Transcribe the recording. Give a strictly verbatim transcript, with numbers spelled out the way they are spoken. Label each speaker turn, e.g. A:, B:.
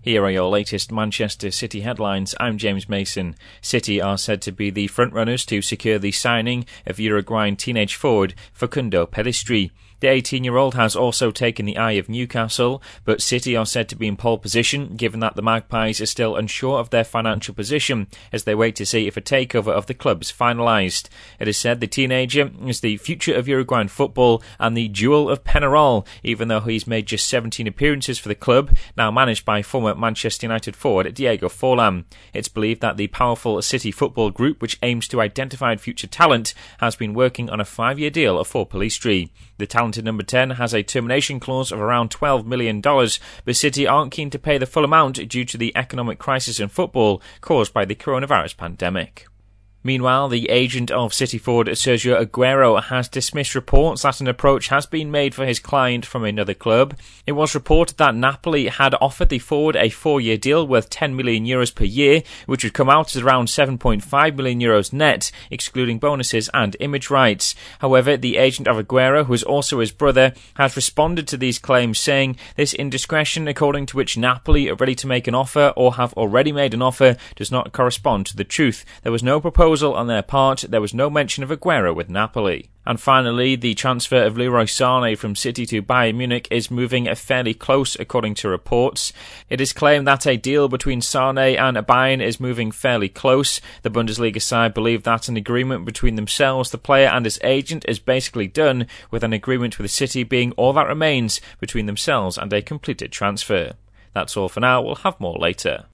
A: Here are your latest Manchester City headlines. I'm James Mason. City are said to be the frontrunners to secure the signing of Uruguayan teenage forward Facundo Pellistri. The eighteen-year-old has also taken the eye of Newcastle, but City are said to be in pole position, given that the Magpies are still unsure of their financial position as they wait to see if a takeover of the club is finalised. It is said the teenager is the future of Uruguayan football and the jewel of Penarol, even though he's made just seventeen appearances for the club, now managed by former Manchester United forward Diego Forlan. It's believed that the powerful City Football Group, which aims to identify future talent, has been working on a five-year deal for Pellistri. The talented number ten has a termination clause of around twelve million dollars, but City aren't keen to pay the full amount due to the economic crisis in football caused by the coronavirus pandemic. Meanwhile, the agent of City forward Sergio Aguero has dismissed reports that an approach has been made for his client from another club. It was reported that Napoli had offered the forward a four-year deal worth ten million euros per year, which would come out at around seven point five million euros net, excluding bonuses and image rights. However, the agent of Aguero, who is also his brother, has responded to these claims, saying this indiscretion, according to which Napoli are ready to make an offer or have already made an offer, does not correspond to the truth. There was no proposal on their part. There was no mention of Aguero with Napoli. And finally, the transfer of Leroy Sané from City to Bayern Munich is moving fairly close, according to reports. It is claimed that a deal between Sané and Bayern is moving fairly close. The Bundesliga side believe that an agreement between themselves, the player and his agent, is basically done, with an agreement with City being all that remains between themselves and a completed transfer. That's all for now. We'll have more later.